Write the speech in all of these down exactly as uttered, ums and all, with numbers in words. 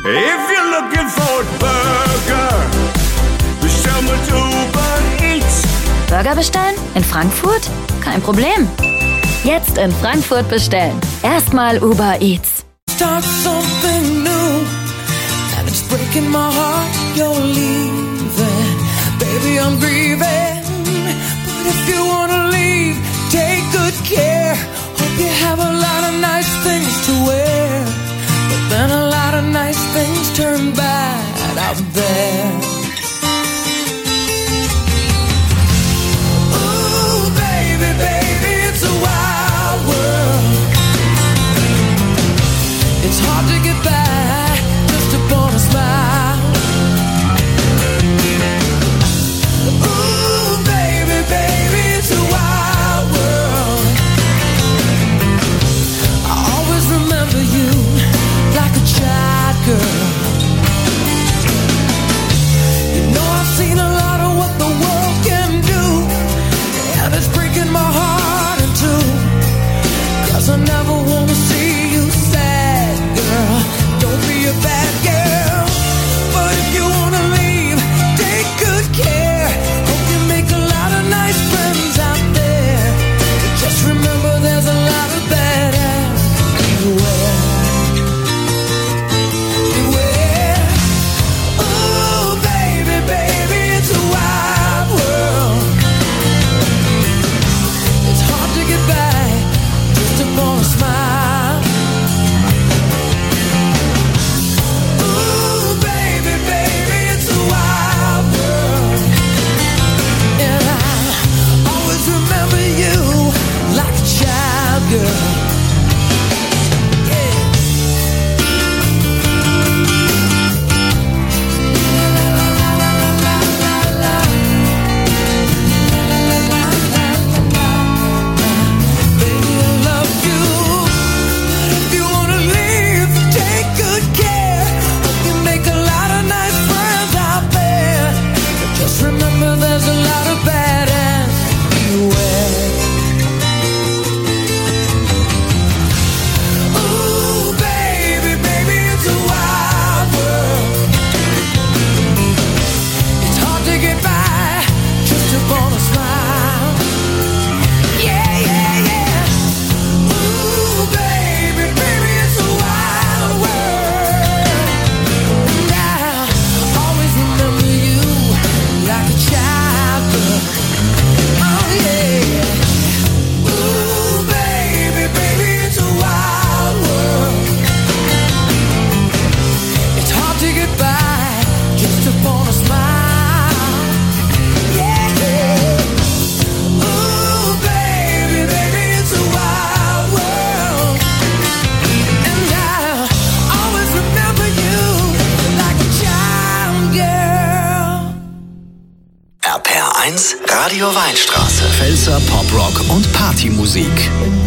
If you're looking for a burger, bestell mit Uber Eats. Burger bestellen? In Frankfurt? Kein Problem. Jetzt in Frankfurt bestellen. Erstmal Uber Eats. Start something new, and it's breaking my heart, you're leaving. Baby, I'm grieving, but if you wanna leave, take good care. Hope you have a lot of nice things to wear, but then a lot of nice things turn bad out there. Ooh, baby, baby, it's a wild world. It's hard to get by just upon a smile. Ooh, baby, baby, it's a wild world. I always remember you like a child girl. You know I've seen a lot of what the world can do, and it's breaking my heart in two. 'Cause I never wanna see you sad, girl. Don't be a bad girl. But if you wanna leave, take good care. Hope you make a lot of nice friends out there. But just remember there's a lot of bad ass everywhere. Beware. Ooh, baby, baby, it's a wild world. It's hard to get by just upon a smile. Ooh, baby, baby, it's a wild world. And I always remember you like a child girl. Yeah. Baby, I love you. If you wanna leave, take good care. Hope you make a lot of nice friends out there. But just remember there's a lot of bad ass everywhere. Ooh, baby, baby, it's a wild world. It's hard to get by just upon a smile. Yeah, yeah, yeah. Ooh, baby, baby, it's a wild world. And I always remember you like a child girl. Oh, yeah. Ooh, baby, baby, it's a wild world. It's hard to get by just upon a smile. Yeah, yeah. Ooh, baby, baby, it's a wild world. And I always remember you like a child girl. R P R eins Radio Weinstraße. Pfälzer Poprock und Partymusik.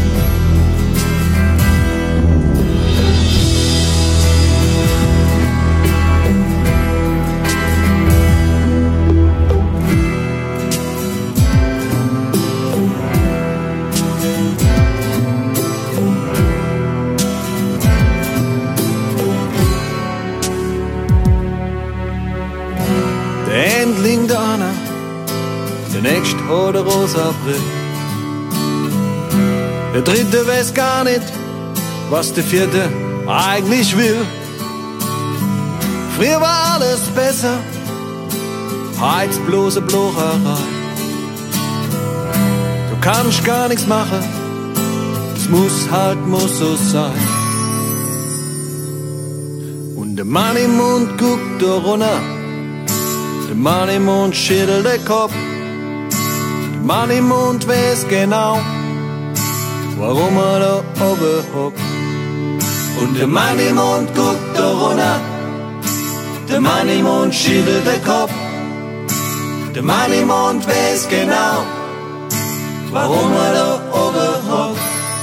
Der Endling der Anna, der nächste hat eine rosa Brille. Der dritte weiß gar nicht, was der vierte eigentlich will. Früher war alles besser, heute bloße Blocherei. Du kannst gar nichts machen, es muss halt, muss so sein. Und der Mann im Mund guckt da runter, der Mann im Mund schüttelt den Kopf. Der Mann im Mund weiß genau, warum er da oben hockt. Und der Mann im Mund guckt da runter, der Mann im Mund schüttelt den Kopf. Der Mann im Mund weiß genau, warum er da oben hockt.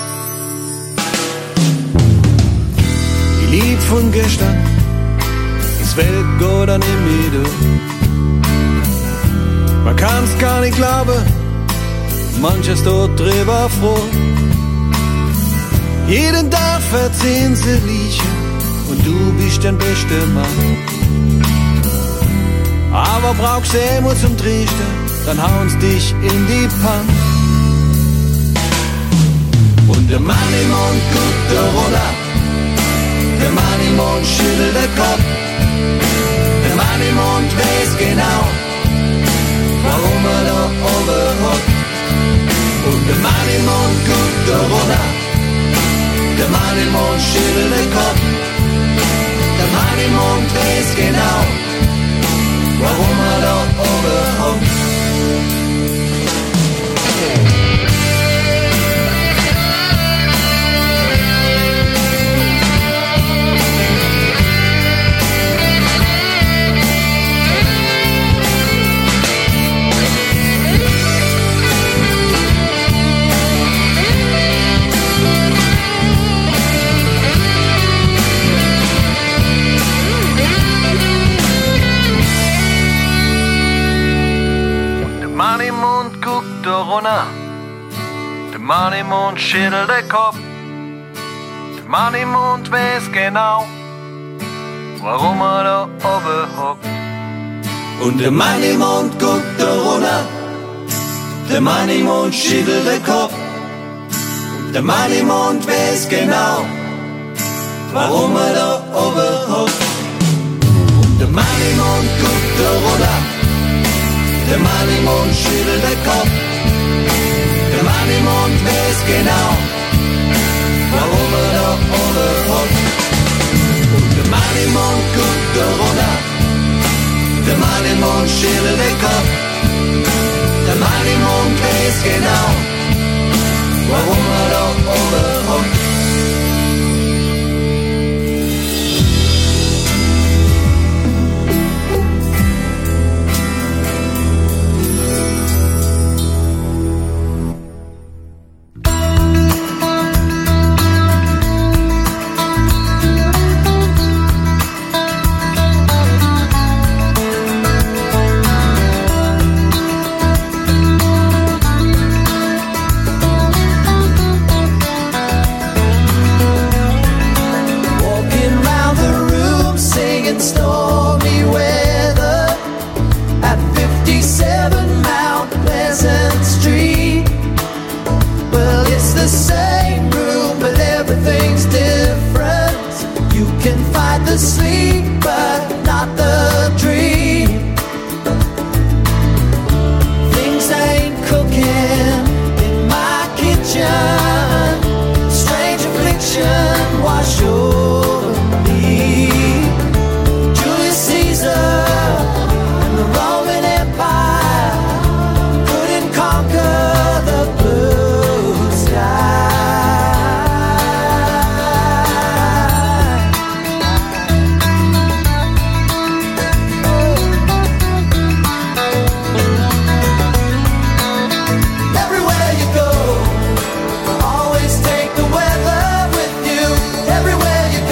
Die Lied von gestern, das Welt geht an ihm wieder. Man kann's gar nicht glauben, manches dort drüber froh. Jeden Tag verziehen sie Liedchen und du bist der beste Mann. Aber brauchst eh nur zum Triesten, dann hauen's dich in die Pann. Und der Mann im Mond guckt da runter, der Mann im Mond schüttelt den Kopf, der Mann im Mond weiß genau, warum er da oben hockt. Und der Mann im Mond guckt da runter, der Mann im Mond schüttelt den Kopf, der Mann im Mond weiß genau, warum er da oben hockt. Der Mann im Mond schüttelt den Kopf, der Mann im Mond weiß genau, warum er da oben hockt. Und der Mann im Mond guckt da runter, der Mann im Mond schüttelt den Kopf, der Mann im Mond weiß genau, warum er da oben hockt. Und der Mann im Mond guckt da runter, der Mann im Mond schüttelt den Kopf, der Mann im Mond weiß genau, warum er da oben hockt. Und der Mann im Mond guckt da runter, der Mann im Mond schüttelt den Kopf, der Mann im Mond weiß genau, warum er da oben hockt. Everywhere you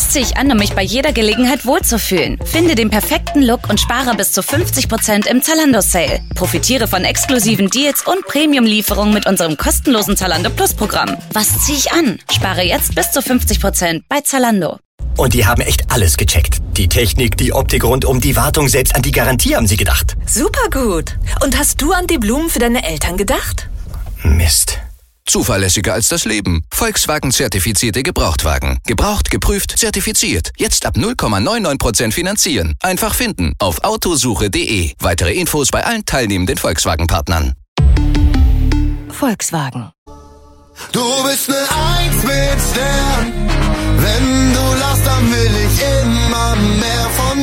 Was ziehe ich an, um mich bei jeder Gelegenheit wohlzufühlen? Finde den perfekten Look und spare bis zu fünfzig Prozent im Zalando-Sale. Profitiere von exklusiven Deals und Premium-Lieferungen mit unserem kostenlosen Zalando Plus-Programm. Was ziehe ich an? Spare jetzt bis zu fünfzig Prozent bei Zalando. Und die haben echt alles gecheckt. Die Technik, die Optik rund um die Wartung, selbst an die Garantie haben sie gedacht. Super gut. Und hast du an die Blumen für deine Eltern gedacht? Mist. Zuverlässiger als das Leben. Volkswagen-zertifizierte Gebrauchtwagen. Gebraucht, geprüft, zertifiziert. Jetzt ab null Komma neunundneunzig Prozent finanzieren. Einfach finden auf autosuche punkt de. Weitere Infos bei allen teilnehmenden Volkswagen-Partnern. Volkswagen. Du bist ne Eins mit Stern. Wenn du lachst, dann will ich immer mehr von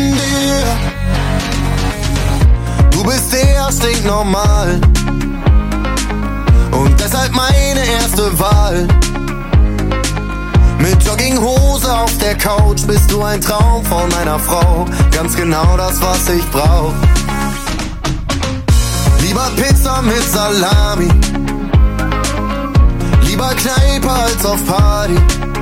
dir. Du bist eher stinknormal und deshalb meine erste Wahl. Mit Jogginghose auf der Couch bist du ein Traum von meiner Frau. Ganz genau das, was ich brauch. Lieber Pizza mit Salami, lieber Kneipe als auf Party.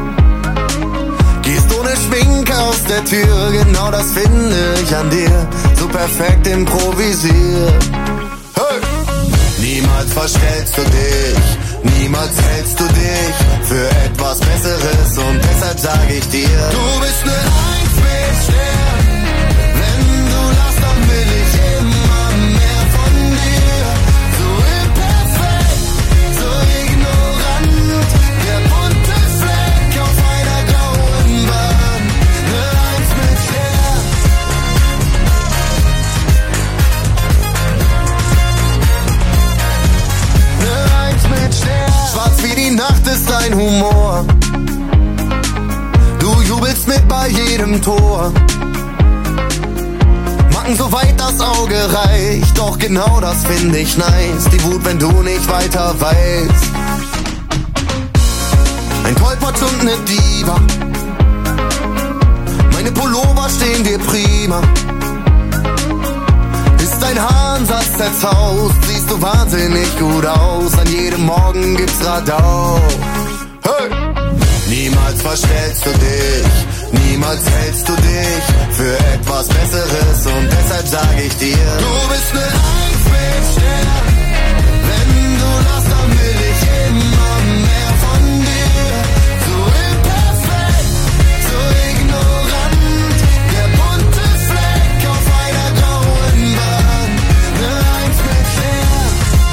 Gehst ohne Schminke aus der Tür, genau das finde ich an dir. So perfekt improvisiert. Hey! Niemals verstellst du dich, niemals hältst du dich für etwas Besseres und deshalb sag ich dir, du bist ne Eins mit Stern. Wenn du lachst, dann will ich immer mehr von dir. So imperfekt, so ignorant, der bunte Fleck auf einer grauen Wand. Ne Eins mit Stern. Ne Eins mit Stern. Schwarz wie die Nacht ist dein Humor. Du jubelst mit bei jedem Tor. Macken so weit das Auge reicht, doch genau das finde ich nice. Die Wut, wenn du nicht weiter weißt. Ein Tollpatsch und ne Diva. Meine Pullover stehen dir prima. Ist dein Haaransatz zerzaust, siehst du wahnsinnig gut aus. An jedem Morgen gibt's Radau. Hey! Niemals verstellst du dich, niemals hältst du dich für etwas Besseres und deshalb sag ich dir, du bist ne Eins mit Stern. Wenn du lachst, dann will ich immer mehr von dir. So imperfekt, so ignorant, der bunte Fleck auf einer grauen Wand. Ne Eins mit Stern.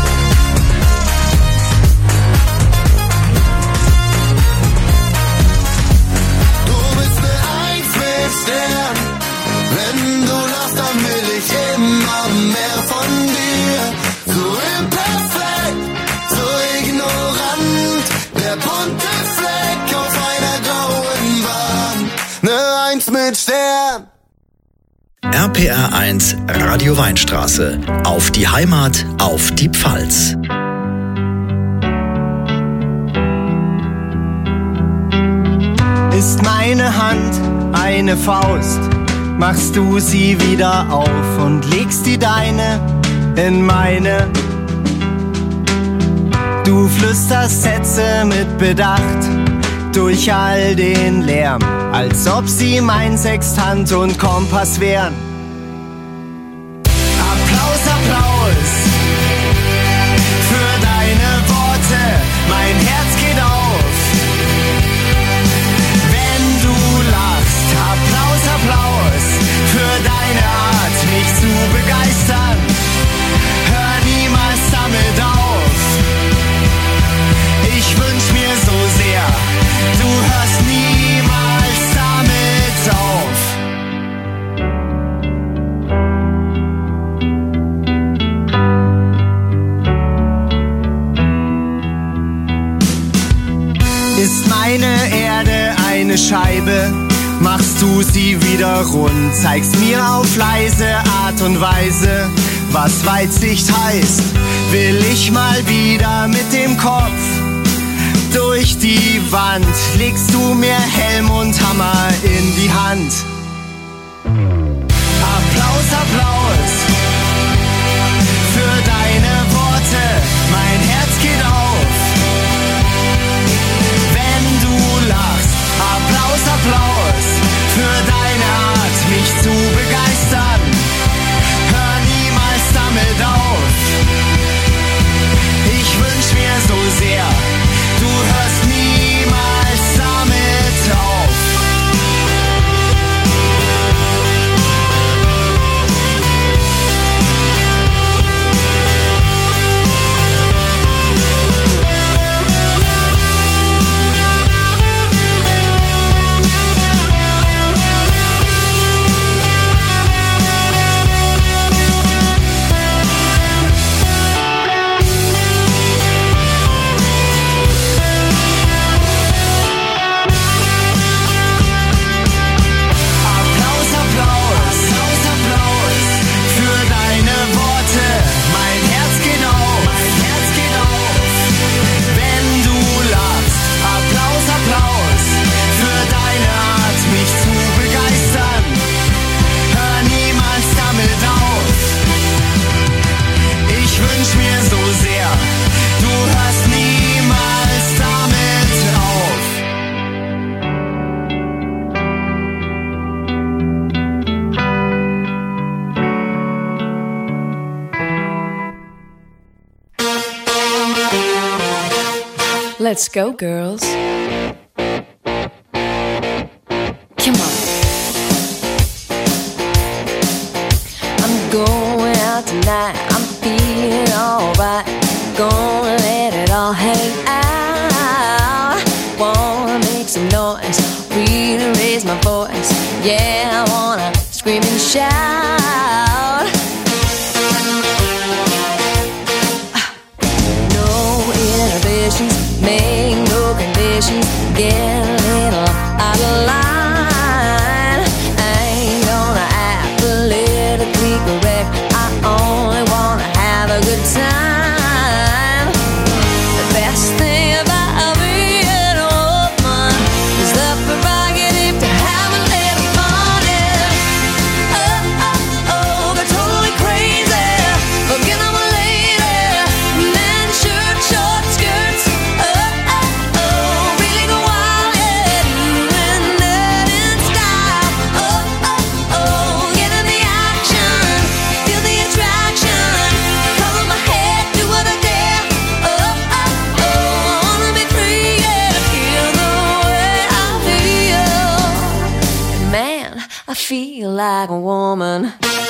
Stern. Wenn du lachst, dann will ich immer mehr von dir. So imperfekt, so ignorant, der bunte Fleck auf einer grauen Wand. Ne Eins mit Stern. R P R eins Radio Weinstraße. Auf die Heimat, auf die Pfalz. Ist meine Hand eine Faust, machst du sie wieder auf und legst die deine in meine. Du flüsterst Sätze mit Bedacht durch all den Lärm, als ob sie mein Sextant und Kompass wären. Applaus, Applaus für deine Worte, mein Herz geht auf. Applaus für deine Art, mich zu begeistern. Hör niemals damit auf. Ich wünsch mir so sehr, du hörst niemals damit auf. Ist meine Erde eine Scheibe? Machst du sie wieder rund, zeigst mir auf leise Art und Weise, was Weitsicht heißt. Will ich mal wieder mit dem Kopf durch die Wand, legst du mir Helm und Hammer in die Hand. Applaus, Applaus für deine Worte, mein Herz geht auf. Wenn du lachst, Applaus, Applaus Let's go, girls. Come on. I'm going out tonight. I'm feeling alright. Gonna let it all hang out. Wanna make some noise, really raise my voice. Yeah, I wanna scream and shout. No inhibitions, make no conditions. Get a little out of line. I ain't gonna act politically correct. I only wanna have a good time. The best thing about being a woman is the prerogative to have a little fun. Yeah. Oh, oh, oh, go totally crazy. Forget I'm a lady. Men, shirt, short skirts. Oh, oh, oh, really go wild. Yeah, doing that in style. Oh, oh, oh, get in the action. Feel the attraction. Cover my head, do what I dare. Oh, oh, oh, I wanna be free, yeah, to feel the way I feel. And man, I feel like a woman.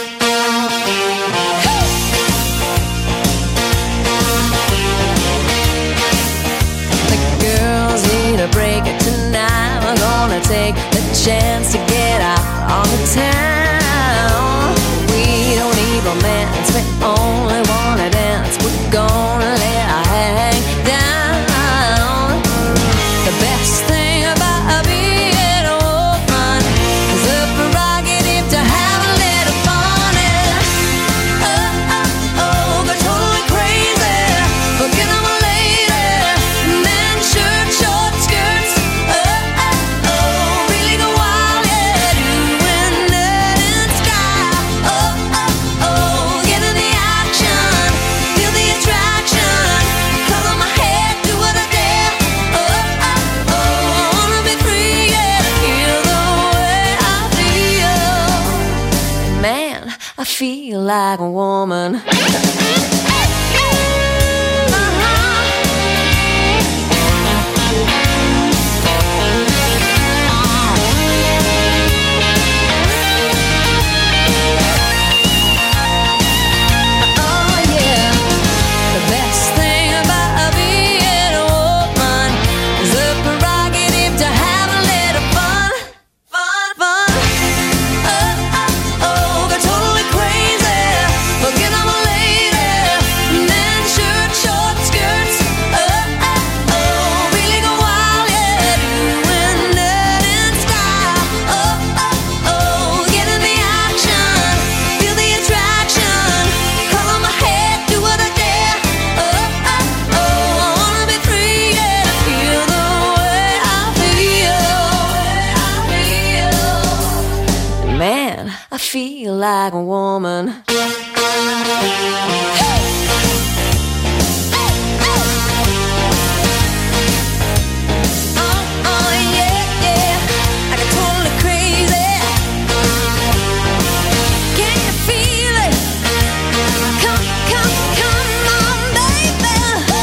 The girls need a break tonight. We're gonna take the chance to get out on the town. We don't need romance, we only wanna dance. We're gonna let our hang down. The best thing about being a woman is the prerogative to have a little fun. Yeah. Oh, oh, oh, go totally crazy. Forget I'm a lady. Men, shirt, short skirts. Oh, oh, oh, really go wild. Yeah, doing that in style. Oh, oh, oh, get in the action. Feel the attraction. Color my head, do what I dare. Oh, oh, oh, I wanna be free, yeah, to feel the way I feel. Man, I feel like a woman. Oh yeah, the best thing about being a woman is the prerogative to have a little fun, fun, fun. Oh, oh, oh, go totally crazy. Forget I'm a lady. Men, shirt, short skirts. Oh, oh, oh, really go wild, yeah, doing that in style. Oh, oh, oh, get in the action. Feel the attraction. Color my head, do what I dare. Oh, oh, oh, I wanna be free, yeah, to feel the way I feel. Man, I feel like a woman. Oh, oh, yeah, yeah, I get totally crazy. Can you feel it? Come, come, come on, baby.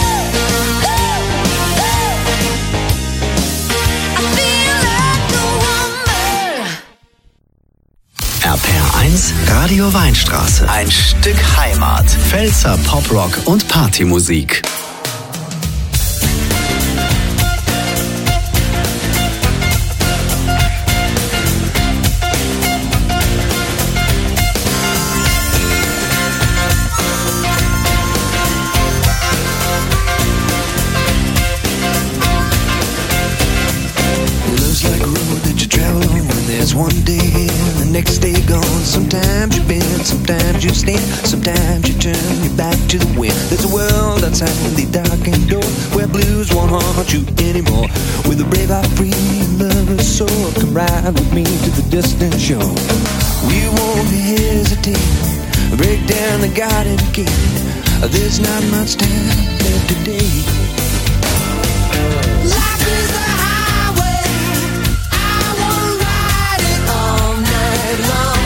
I feel like a woman. R P R eins Radio Weinstraße. Ein Stück Heimat. Pfälzer Poprock und Partymusik. Love's like a road that you travel on when there's one day here and the next day gone. Sometimes you bend, sometimes you stand, sometimes you turn your back to the wind. There's a world outside the darkened door where blues won't haunt you anymore. With a brave heart, free lover's soul, come ride with me to the distant shore. We won't hesitate, break down the garden gate. There's not much time left today. Life is a highway, I wanna ride it all night long.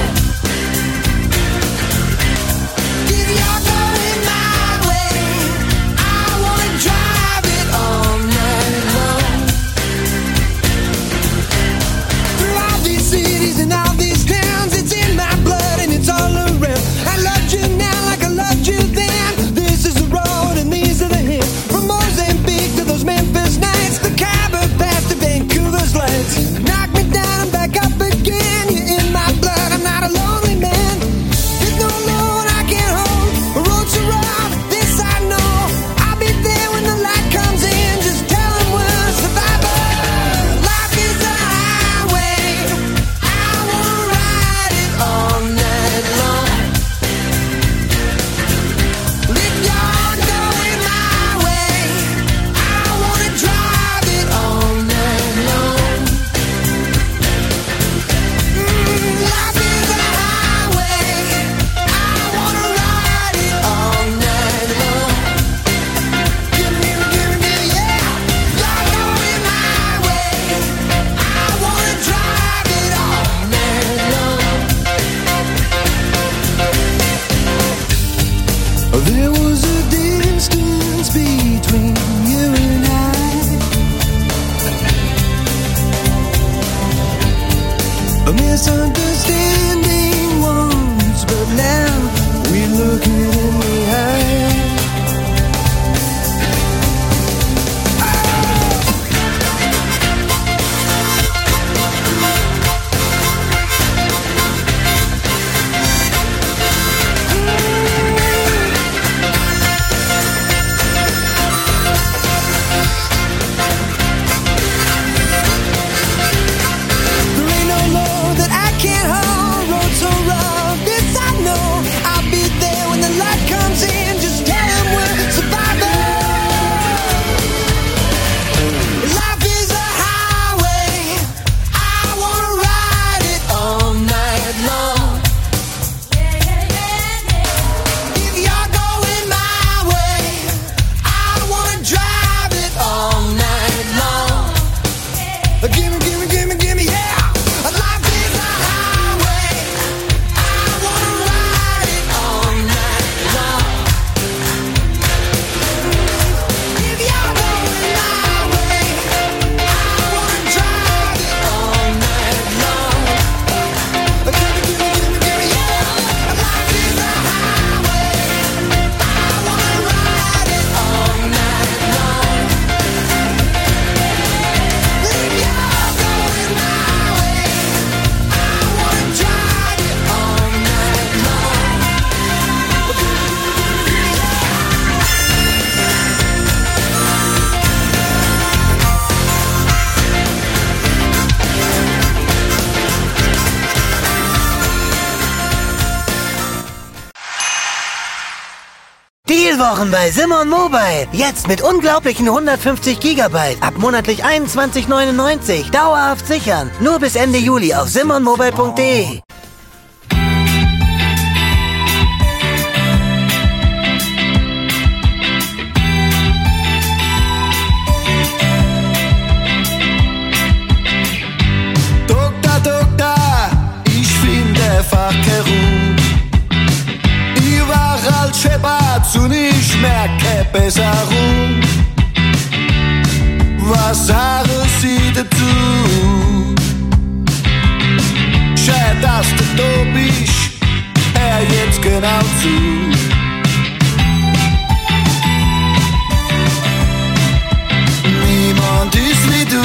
If you're going my way, I wanna drive it all night There was a distance between you and I, a misunderstanding once, but now we look it in the eye. Dealwochen bei Simon Mobile. Jetzt mit unglaublichen hundertfünfzig Gigabyte. Ab monatlich einundzwanzig neunundneunzig. Dauerhaft sichern. Nur bis Ende Juli auf simon mobile punkt de. Doktor, Doktor, ich finde einfach keine Ruhe. Überall scheppert's und ich merke Besserung. Was sagen Sie dazu? Schön, dass du da bist, hör jetzt genau zu. Niemand ist wie du.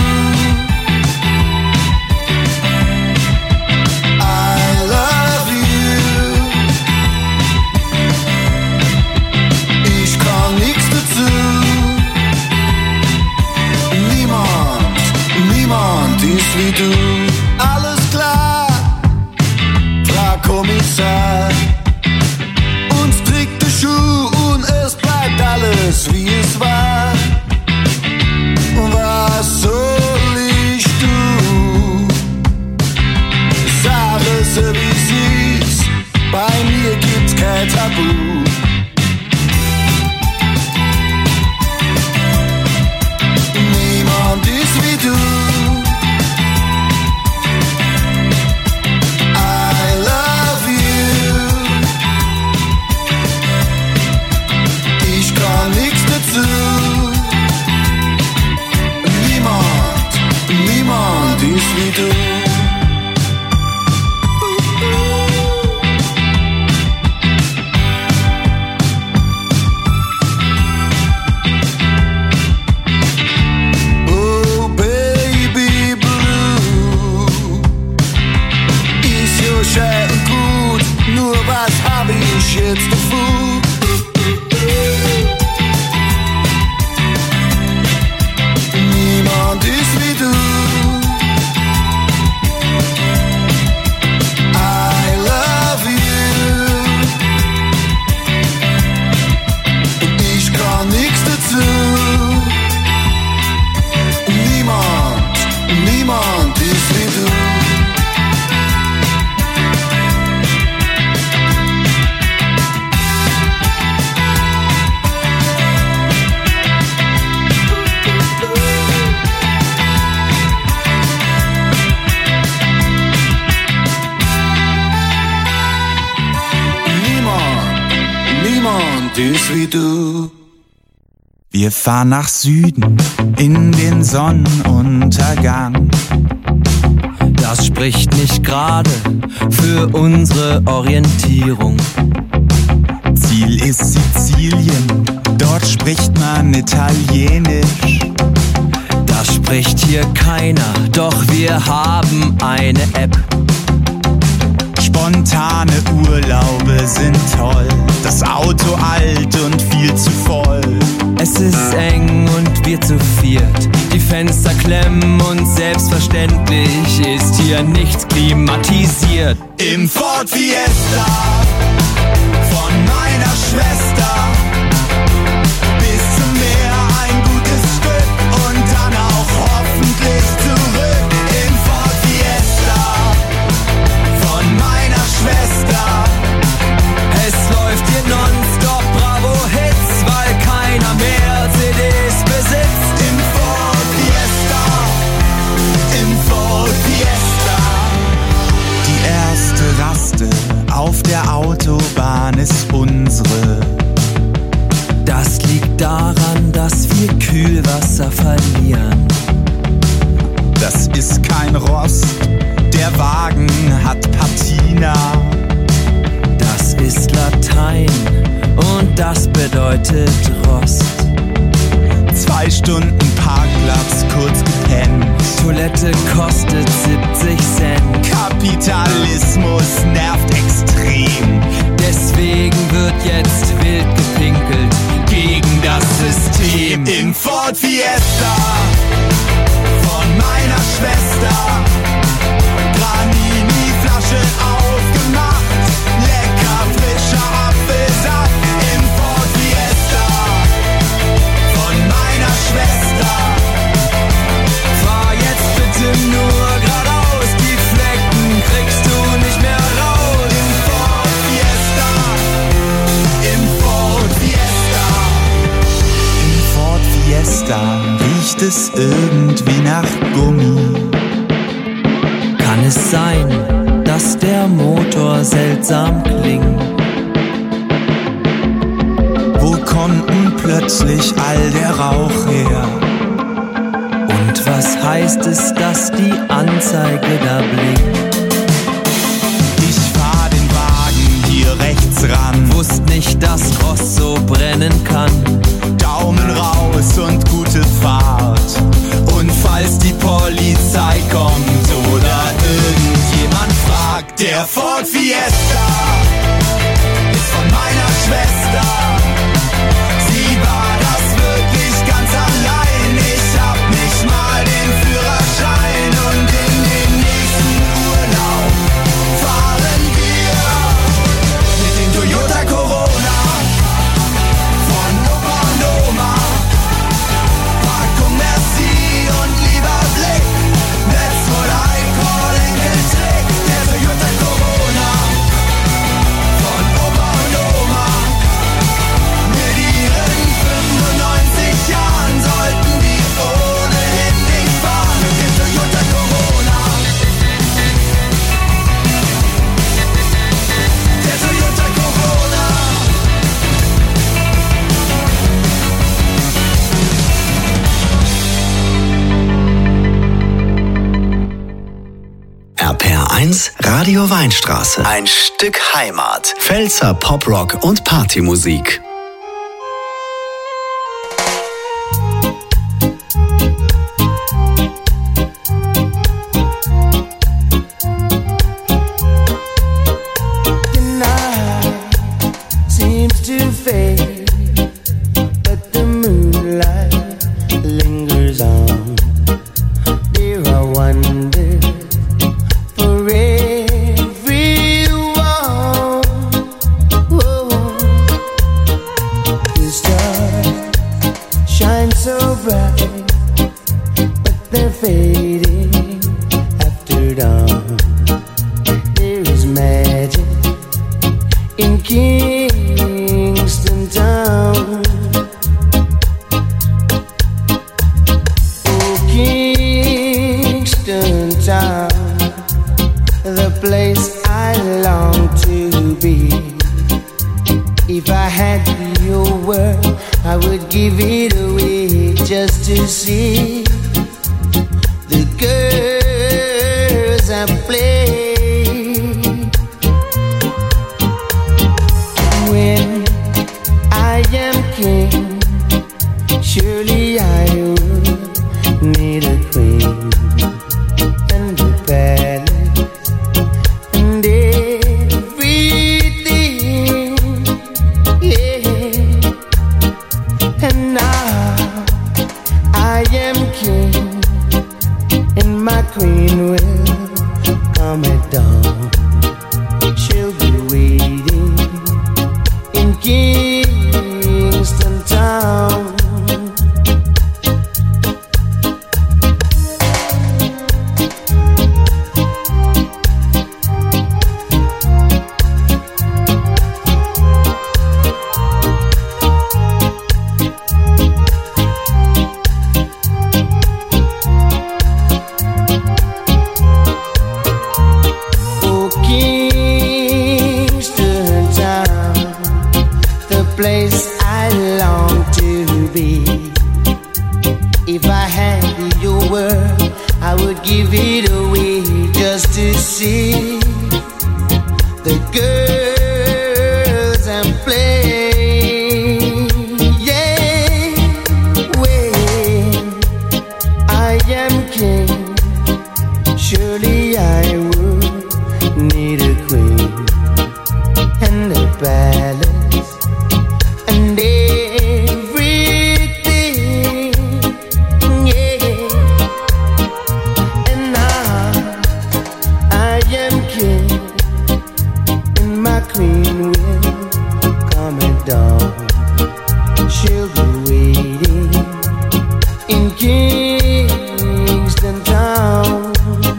Wie du, alles klar, Frau Kommissar. Uns trägt der Schuh und es bleibt alles wie es war. Was soll ich tun? Sag es wie sie ist, bei mir gibt's kein Tabu. Niemand ist wie du. Niemand, niemand ist wie du. Oh Baby Blue, ist ja schön und gut, nur was hab ich jetzt davon? Niemand ist wie du. I love you. Ich kann nichts dazu. Niemand, niemand ist wie du. düs wie du. Wir fahren nach Süden in den Sonnenuntergang. Das spricht nicht gerade für unsere Orientierung. Ziel ist Sizilien, dort spricht man Italienisch. Das spricht hier keiner, doch wir haben eine App. Spontane Urlaube sind toll, das Auto alt und viel zu voll. Es ist eng und wir zu viert, die Fenster klemmen und selbstverständlich ist hier nichts klimatisiert. Im Ford Fiesta von meiner Schwester bis zum Meer ein gutes Stück und dann auch hoffentlich zurück. Im Ford Fiesta von meiner Schwester. Es läuft hier nonstop Bravo Hits, weil keiner mehr C Ds besitzt. Im Ford Fiesta, im Ford Fiesta. Die erste Raste auf der Autobahn ist unsere. Das liegt daran, dass wir Kühlwasser verlieren. Das ist kein Rost, der Wagen hat Patina. Das ist Latein und das bedeutet Rost. Zwei Stunden Parkplatz, kurz gepennt. Toilette kostet siebzig Cent. Kapitalismus nervt extrem. Deswegen wird jetzt wild gepinkelt gegen das System. Im Ford Fiesta von meiner Schwester. Granini-Flasche aufgemacht. Lecker frischer Apfelsaft. Im Ford Fiesta von meiner Schwester. Fahr jetzt bitte nur geradeaus, die Flecken kriegst du nicht mehr raus. Im Ford Fiesta, im Ford Fiesta. Im Ford Fiesta riecht es irgendwie nach Gummi. Kann es sein, dass der Motor seltsam klingt? Wo kommt denn plötzlich all der Rauch her? Und was heißt es, dass die Anzeige da blinkt? Ich fahr den Wagen hier rechts ran. Wusst nicht, dass Rost so brennen kann. Daumen raus und gute Fahrt. Und falls die Polizei kommt oder irgendjemand fragt, der Ford Fiesta ist von meiner Schwester. Sie war das wirklich ganz allein. Ich hab nicht mal den Führerschein und in den nächsten Urlaub fahren wir mit dem Toyota Corona von Opa und Oma. Packung Merci und lieber Blick, that's what I call Enkeltrick. Der Toyota Corona von Opa und Oma. Mit ihren fünfundneunzig Jahren sollten die ohnehin nicht fahren. Mit dem Toyota Corona. Der Toyota Corona. R P R eins Radio Weinstraße. Ein Stück Heimat. Pfälzer Poprock und Partymusik. The night seems to fade, but the moonlight lingers on. Dear, I wonder for everyone. Whoa. The stars shine so bright, but they're fading after dawn. There is magic in Kingston Town. If I had your word, I would give it away just to see the girls I play. When I am king, surely I would need a queen and a palace and everything, yeah. And now I am king, and my queen will come at dawn. She'll be waiting in Kingston Town. Place I long to be. If I had your word, I would give it away just to see the girls and play. Yeah, when I am king, surely I would need a queen and a palace and everything, yeah. And now I am king, and my queen will come at dawn. She'll be waiting in Kingston Town.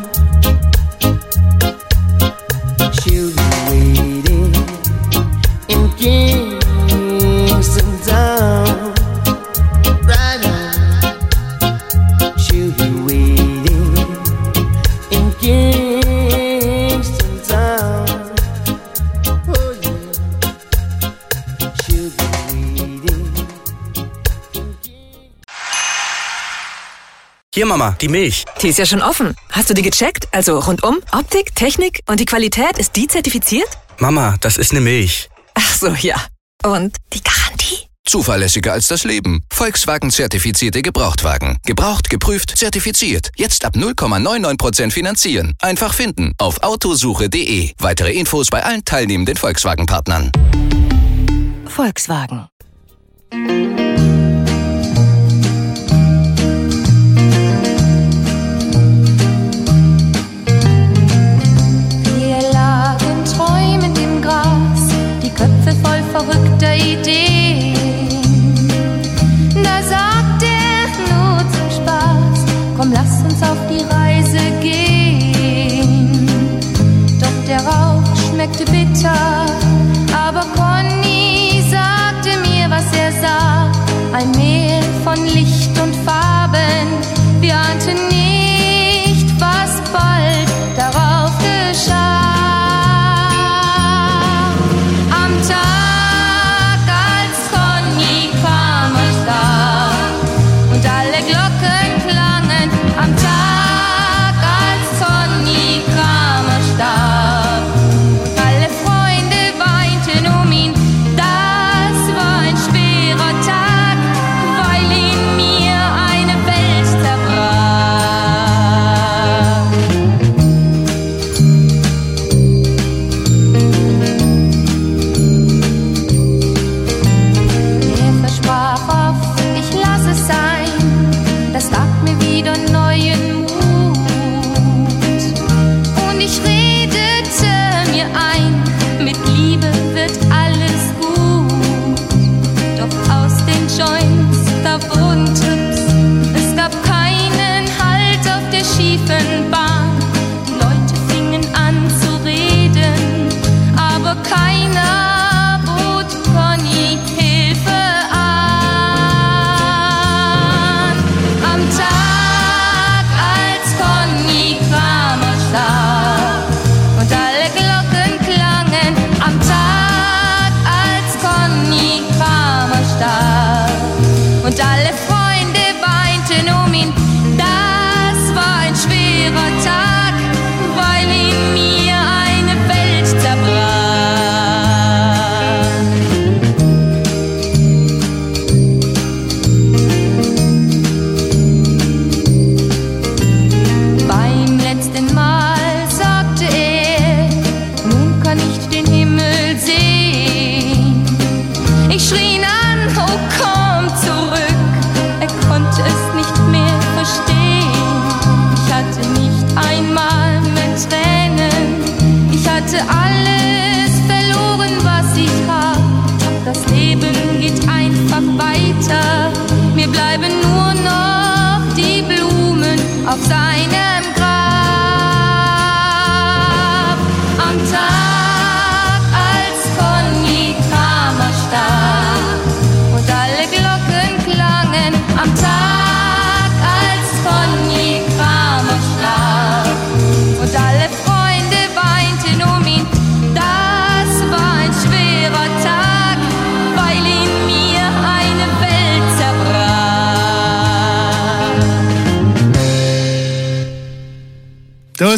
She'll be waiting in Kingston Town. Right now, she'll be waiting in Kingston Town. Oh yeah, she'll be waiting. Hier, Mama, die Milch. Die ist ja schon offen. Hast du die gecheckt? Also rundum, Optik, Technik und die Qualität, ist die zertifiziert? Mama, das ist eine Milch. Ach so, ja. Und die Garantie? Zuverlässiger als das Leben. Volkswagen zertifizierte Gebrauchtwagen. Gebraucht, geprüft, zertifiziert. Jetzt ab null Komma neunundneunzig Prozent finanzieren. Einfach finden auf autosuche punkt de. Weitere Infos bei allen teilnehmenden Volkswagen-Partnern. Volkswagen. Wir lagen träumend im Gras, die Köpfe voll verrückter Ideen. Da sagt er nur zum Spaß, komm, lass uns auf die Reise gehen. Doch der Rauch schmeckte bitter, aber Conny sagte mir, was er sagt.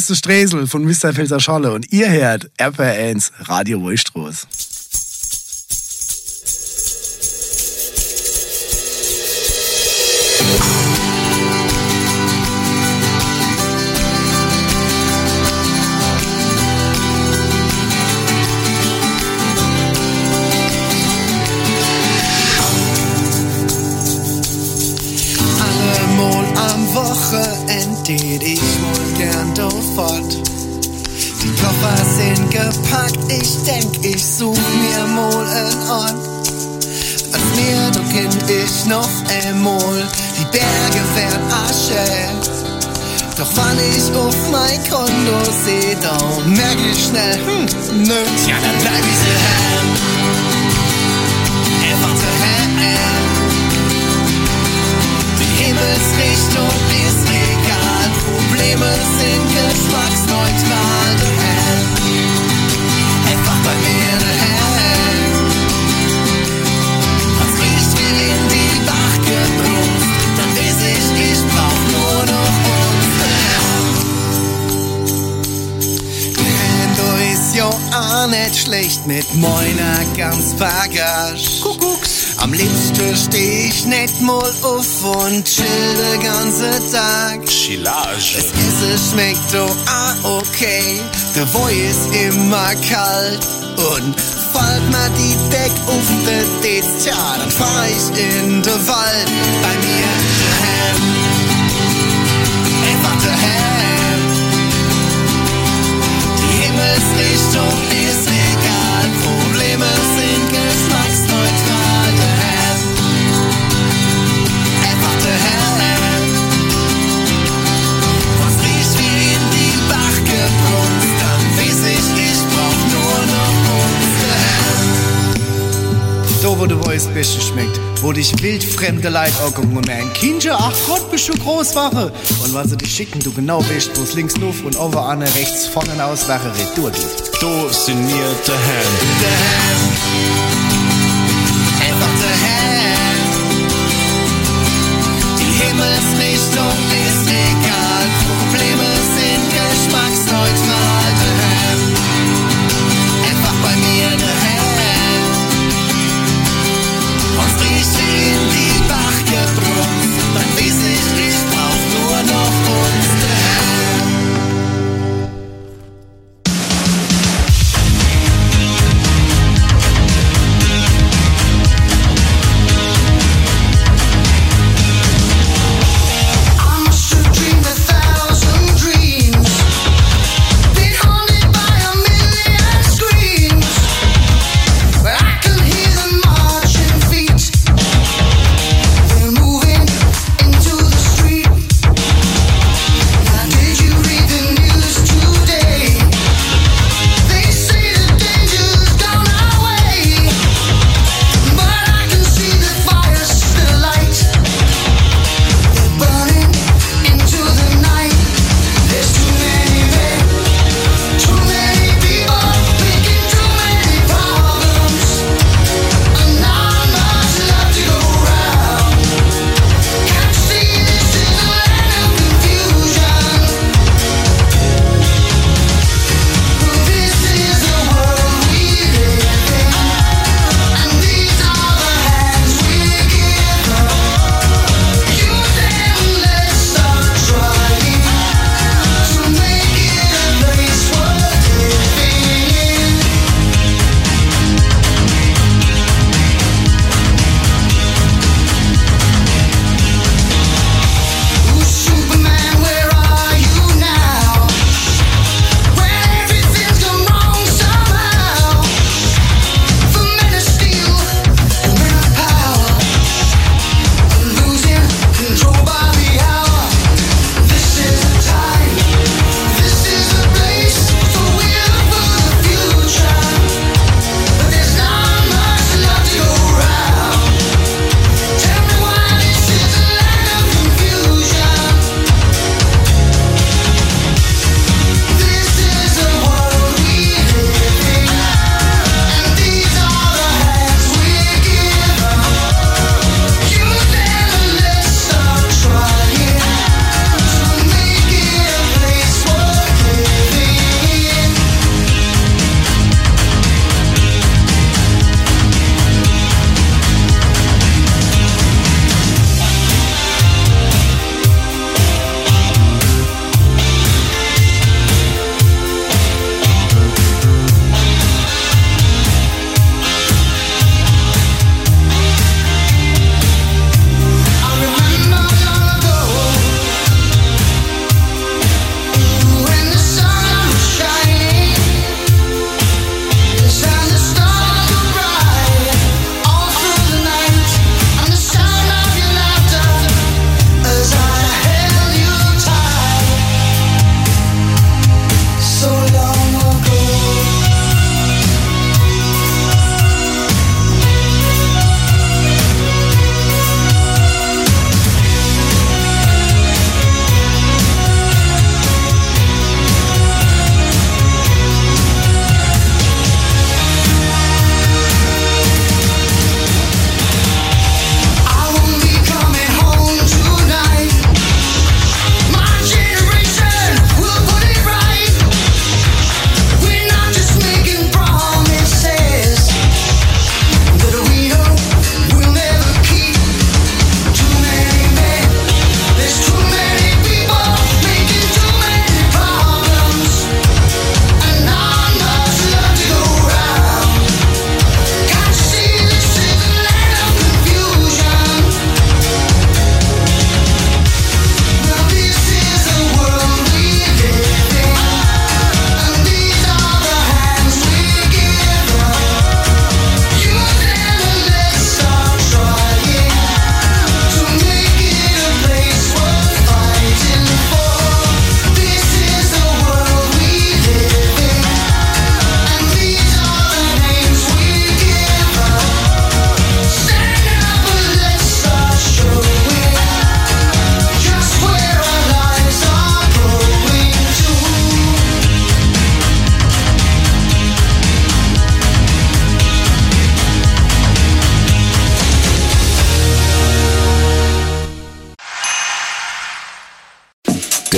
ist der Sträsel von Mister Pfälzer Scholle und ihr hört R P R eins Radio Weinstraße. Tät ich wohl gern do fort. Die Koffer sind gepackt, ich denk, ich such mir mal en Ort. Als mir do kind ich noch einmal, die Berge wären Asche. Doch wann ich auf mein Konto seh, da merk ich schnell, hm, nö, ja, dann bleib ich daheim. Einfach daheim. Die Himmelsrichtung ist egal, Probleme sind geschmacksneutral, daheim. Einfach bei mir daheim. Was riecht wie in die Bach gebrummt, dann weiß ich, ich brauch nur noch uns. Daheim, du ist jo auch nicht schlecht mit meiner ganz Bagage. Kuckucks. Am liebsten steh ich nicht mal auf und chill den ganzen Tag. Chillage. Das Essen schmeckt oh ah okay, der Woi ist immer kalt. Und fällt mir die Deck auf den Dez, tja, dann fahr ich in den Wald. Bei mir daheim, einfach daheim. Die Himmelsrichtung ist egal, Probleme sind geschmacksneutral. Da, wo du weißt, Beste schmeckt, wo dich wildfremde Leid angucken und ein Kindchen, ach Gott, bist du groß wache. Und weil sie dich schicken, du genau weißt, wo es links luft und over an rechts vorne aus wache Retour geht. Da sind wir daheim. Daheim. Einfach daheim. Die Himmelsrichtung ist egal, Probleme sind geschmacksneutral. Daheim. Einfach bei mir daheim. Was riecht in die Bach gebrummt, dann weiß ich, ich brauch nur noch uns daheim.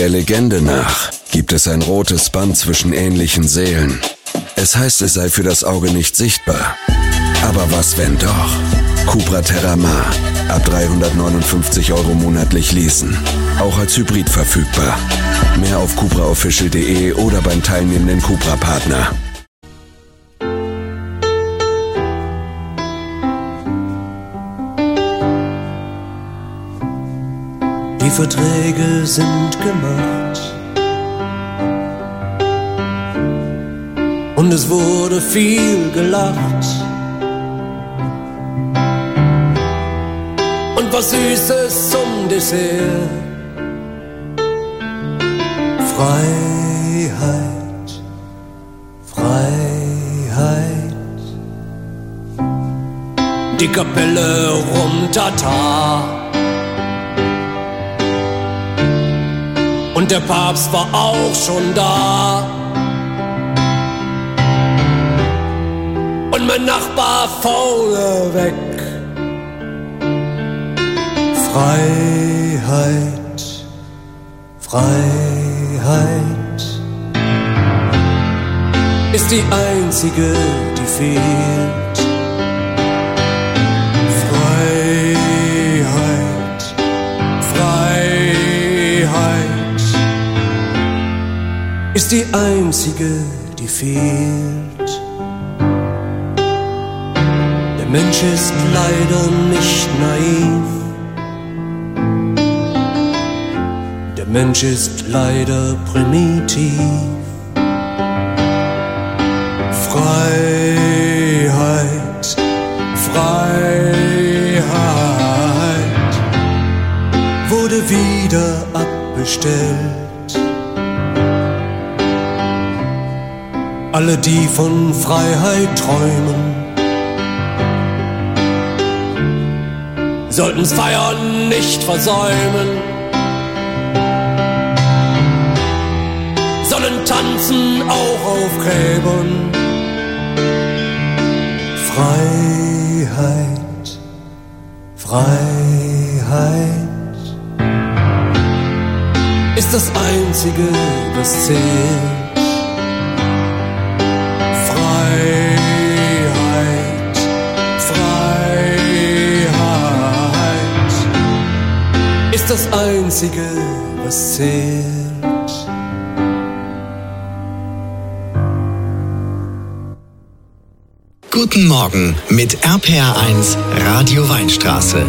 Der Legende nach gibt es ein rotes Band zwischen ähnlichen Seelen. Es heißt, es sei für das Auge nicht sichtbar. Aber was, wenn doch? Cupra Terramar. Ab dreihundertneunundfünfzig Euro monatlich leasen. Auch als Hybrid verfügbar. Mehr auf cupra official punkt de oder beim teilnehmenden Cupra-Partner. Die Verträge sind gemacht und es wurde viel gelacht und was Süßes zum Dessert. Freiheit, Freiheit, die Kapelle rum Tata. Und der Papst war auch schon da. Und mein Nachbar faule weg. Freiheit, Freiheit ist die einzige, die fehlt. Freiheit, Freiheit ist die einzige, die fehlt. Der Mensch ist leider nicht naiv. Der Mensch ist leider primitiv. Freiheit, Freiheit wurde wieder abbestellt. Alle, die von Freiheit träumen, sollten's Feiern nicht versäumen, sollen tanzen auch auf Gräbern. Freiheit, Freiheit ist das Einzige, was zählt. Freiheit, Freiheit ist das Einzige, was zählt. Guten Morgen mit R P R eins Radio Weinstraße.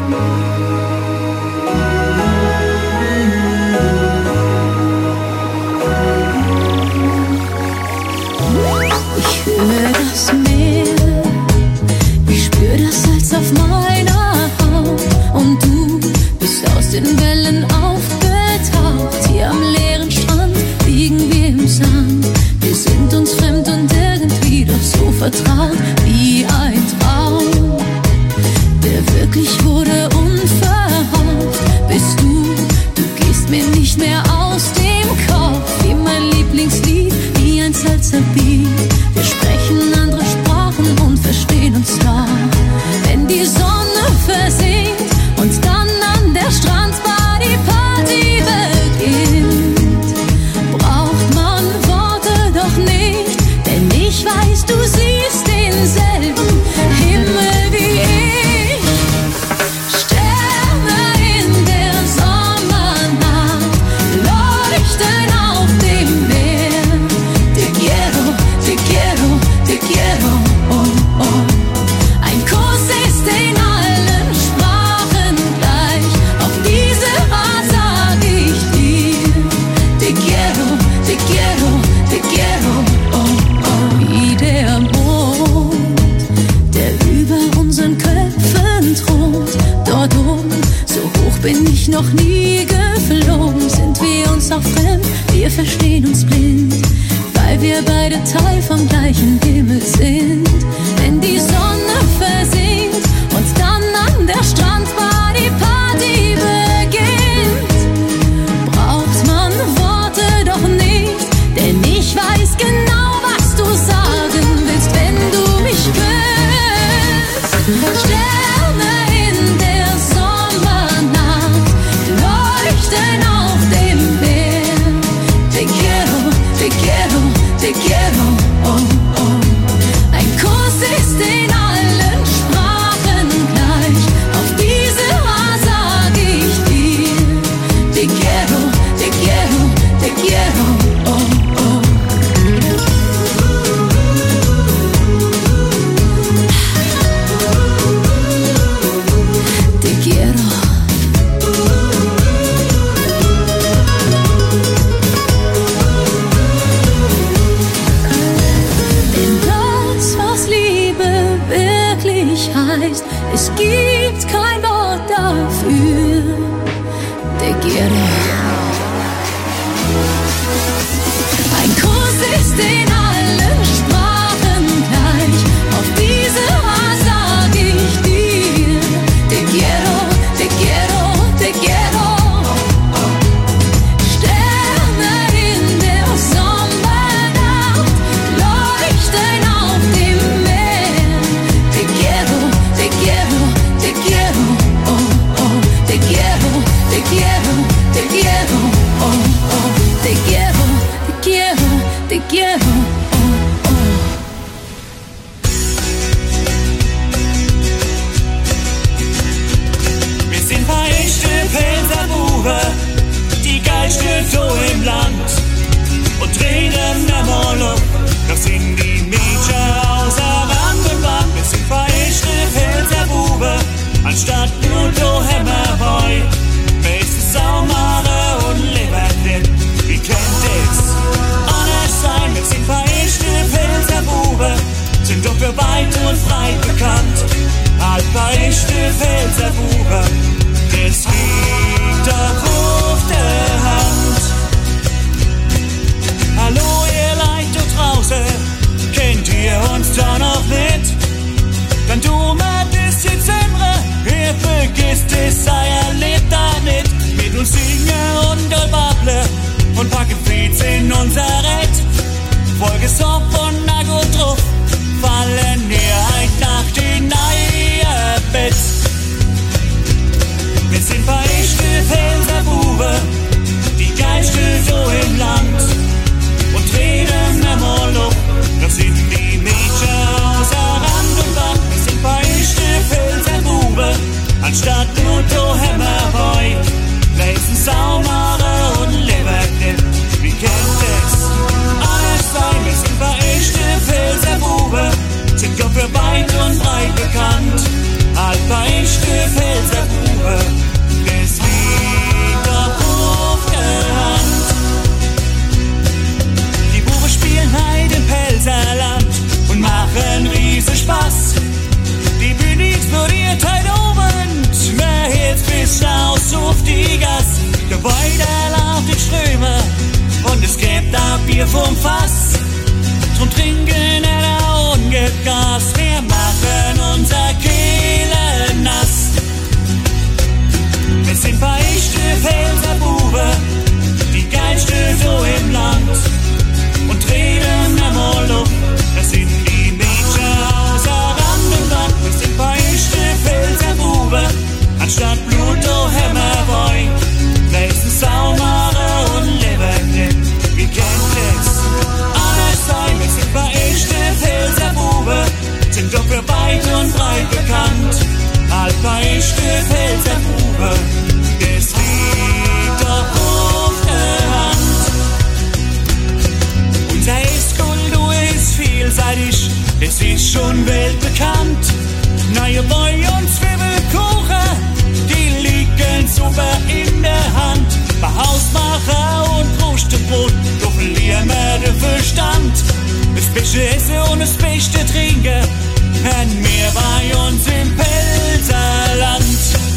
Ich höre das Meer, ich spür das Salz auf meiner Haut und du bist aus den Wellen aufgetaucht. Hier am leeren Strand liegen wir im Sand. Wir sind uns fremd und irgendwie doch so vertraut wie ein Traum, der wirklich wurde unverhofft. Bist du, du gehst mir nicht mehr aus dem Kopf, wie mein Lieblingslied, wie ein Salzerbeat. Wir sprechen andere Sprachen und verstehen uns doch. Wenn die Sonne versinkt und dann an der Strandbar die Party beginnt, braucht man Worte doch nicht, denn ich weiß, du siehst denselben Himmel wie ich. Sterne in der Sommernacht leuchten auf dem Meer. Te quiero, te quiero, te quiero, oh, oh. Ein Kuss ist in allen Sprachen gleich, auf diese Art sag ich dir. Te quiero, te quiero, te quiero, oh, oh. Wie der Mond, der über unseren Köpfen thront. Dort oben, so hoch bin ich noch nie geflogen. Sind wir uns auch fremd, wir verstehen uns blind, weil wir beide Teil vom gleichen Himmel sind. Wenn die Sonne versinkt und dann an der Strandbar die Party beginnt, braucht man Worte doch nicht, denn ich weiß genau, was du sagen willst, wenn du mich küsst. Sterne in der Sommernacht leuchten auf dem Meer. heißt, es gibt kein Wort dafür. Te quiero. Ein Kuss ist in allen Sprachen gleich. Auf diese Art sag ich dir: Te quiero, te quiero, te quiero. Sterne in der Sommernacht leuchten auf dem Meer. Te quiero, te quiero, te quiero, oh, oh. Te quiero, te quiero, te quiero, oh, oh. Te quiero, te quiero, te quiero, oh, oh. Wir sind paar echte Pelzer Buben, die geilste so im Land. Und reden immer noch, das sind die Mädchen außer Rand und Band. Wir sind paar echte Pelzer Buben, anstatt nur so Hammerboy. Bestes Saumare und Leberklipp, wie kennt es? Anders sein, wir sind paar echte Pelzer Buben, sind doch für weit und breit bekannt. Halt paar echte Pelzer Buben, es liegt doch auf der Hand. Hallo ihr Leute da draußen, kennt ihr uns da noch nicht? Dann tu mal bisschen Zimmer, ihr vergisst es, sei erlebt da nicht. Mit uns singen und Dolbable und packen Feeds in unser Rett. Folge Sopp und Nago drauf, fallen ihr heute Nacht in euer Bett. Wir sind paar echte Pelzer Buben, die geilste so im Land. Und reden immer noch, das sind die Mädchen außer Rand und Band. Wir sind paar echte Pelzer Buben, anstatt nur so Hammerboy. Lesen Saumare und Leberklipp, wie kennt es? Alles sein, wir sind paar echte Pelzer Buben, sind doch für weit und breit bekannt. Halt paar echte Pelzer Buben, es liegt doch auf der Hand. Die Buben spielen heut im Pelzerland und machen riesen Spaß. Die Bühne explodiert heut oben, wer jetzt bis aus auf die Gas. Der Beutel auf den Ströme und es gibt da Bier vom Fass. Drum trinken er und gibt Gas, wir machen unser Kehle nass. Wir sind paar echte Pelzer Buben, die geilste so im Land. Und reden immer noch, das sind die Mädchen außer Rand und Band. Wir sind paar echte Pelzer Buben, anstatt Pluto Hammerboy. Lesen Saumare und Leberklipp, wie kennt es? Alles sein, wir sind paar echte Pelzer Buben, sind doch für weit und breit bekannt. Halt paar echte Pelzer Buben, es liegt doch auf der Hand. Unser Esskultur ist vielseitig, es ist schon weltbekannt. Neue Boy und Zwiebelkuchen, die liegen super in der Hand. Bei Hausmacher und Krustebrot, doch verlieren wir den Verstand. Das beste Essen und das beste Trinken, haben wir bei uns im Pelzerland.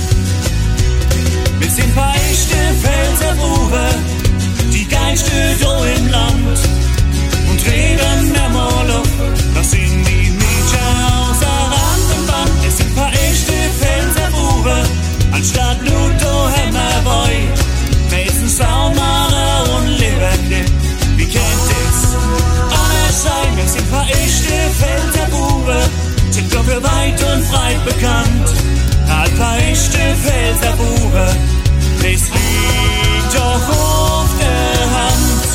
Wir sind paar echte Pelzer Buben, die geilste so im Land. Und reden immer noch, das sind die Mädchen außer Rand und Band. Es sind paar echte Pelzer Buben, anstatt Pluto Hammerboy. Lesen Saumare und Leberklipp, wie kennt es? Alles sein, wir sind paar echte Pelzer Buben, sind doch für weit und breit bekannt. Halt paar echte Pelzer Buben, es liegt doch auf der Hand.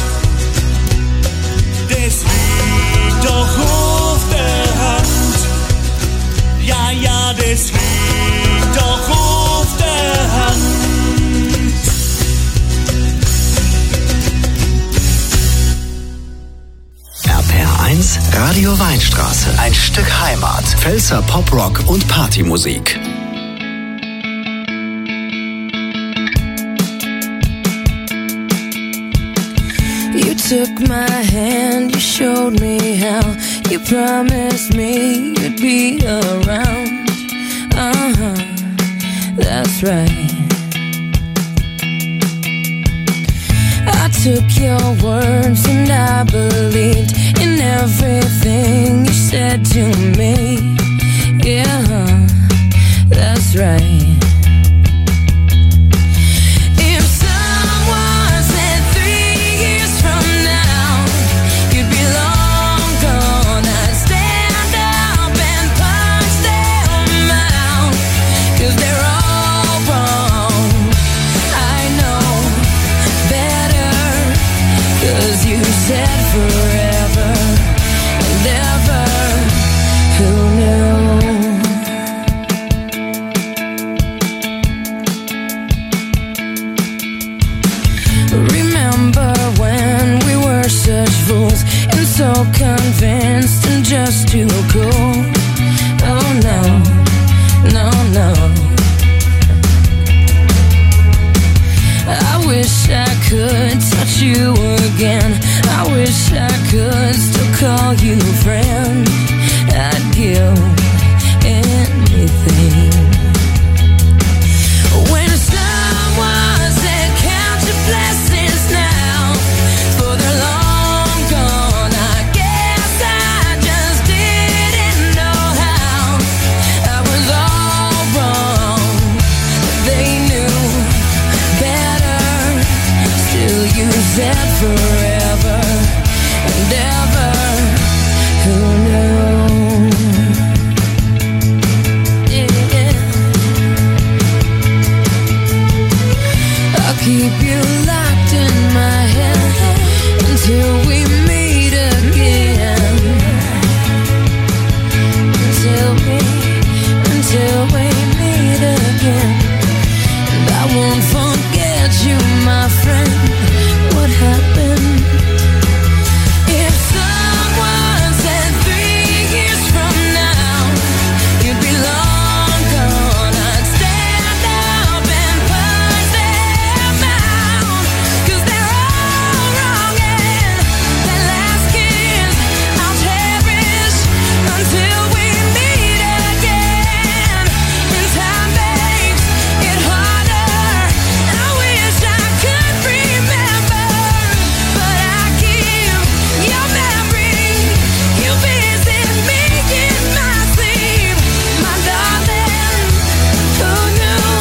Das liegt doch auf der Hand. Ja, ja, das liegt doch auf der Hand. R P R eins Radio Weinstraße. Ein Stück Heimat. Pfälzer Poprock und Partymusik. You took my hand, you showed me how. You promised me you'd be around. that's right. I took your words and I believed in everything you said to me. Yeah, that's right. If someone said three years from now you'd be long gone, I'd stand up and punch them out, 'cause they're all wrong. I know better, 'cause you said forever and ever. Who knew? Remember when we were such fools and so convinced and just too cool? Oh no, no, no. I wish I could touch you again. I wish I could still call you friend. I'd give anything. When someone said count your blessings now, for they're long gone, I guess I just didn't know how. I was all wrong, they knew better. Still you said forever and ever. Who knew? I'll keep you locked in my head until we meet again. Until we, until we meet again. And I won't forget you, my friend. What happened? If someone said three years from now you'd be long gone, I'd stand up and punch them out, 'cause they're all wrong. And that last kiss I'll cherish until we meet again. And time makes it harder, and I wish I could remember, but I keep your memory. You visit me in my sleep, my darling. Who knew?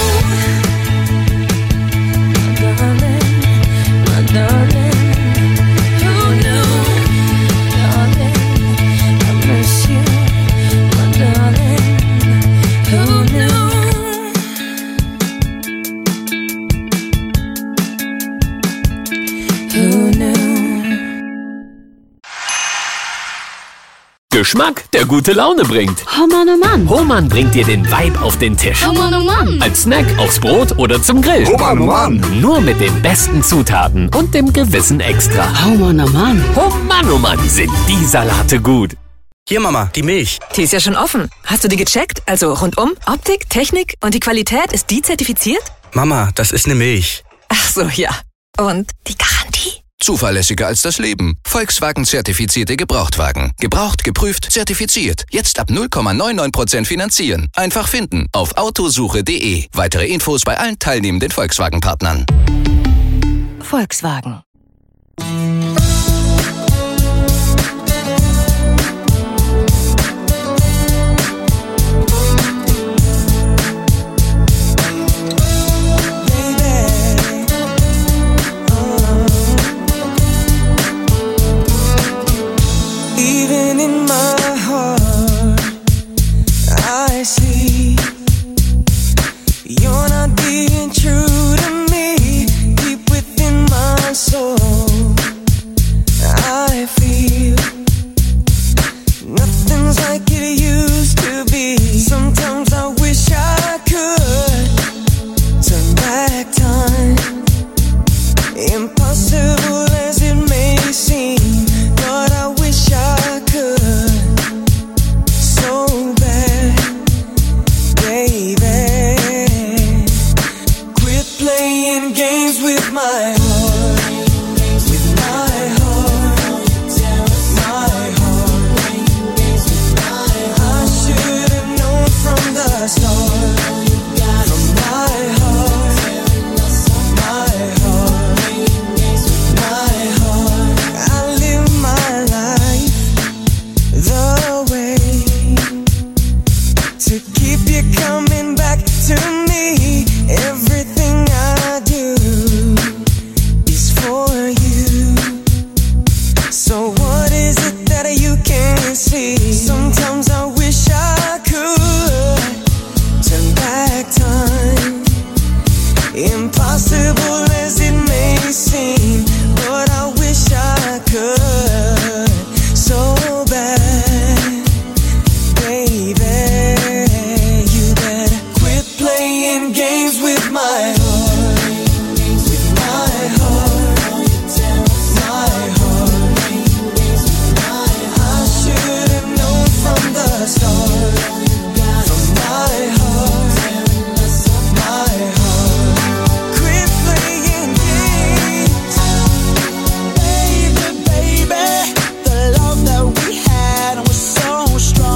My darling, my darling. Who knew? Darling, I miss you, my darling. Who knew? Who knew? Geschmack, der gute Laune bringt. Oh Mann, oh Mann. Hohmann bringt dir den Vibe auf den Tisch. Oh Mann, oh Mann. Als Snack, aufs Brot oder zum Grill. Oh Mann, oh Mann. Nur mit den besten Zutaten und dem gewissen Extra. Oh Mann, oh Mann. Oh Mann, oh Mann, sind die Salate gut. Hier, Mama, die Milch. Die ist ja schon offen. Hast du die gecheckt? Also rundum, Optik, Technik und die Qualität, ist die zertifiziert? Mama, das ist eine Milch. Ach so, ja. Und die Garantie? Zuverlässiger als das Leben. Volkswagen zertifizierte Gebrauchtwagen. Gebraucht, geprüft, zertifiziert. Jetzt ab null Komma neunundneunzig Prozent finanzieren. Einfach finden auf autosuche punkt de. Weitere Infos bei allen teilnehmenden Volkswagen-Partnern. Volkswagen. Even in my heart, I see you're not being true to me. Deep within my soul, coming back to me. Everything I do is for you. So what is it that you can't see? Sometimes I wish I could turn back time. Impossible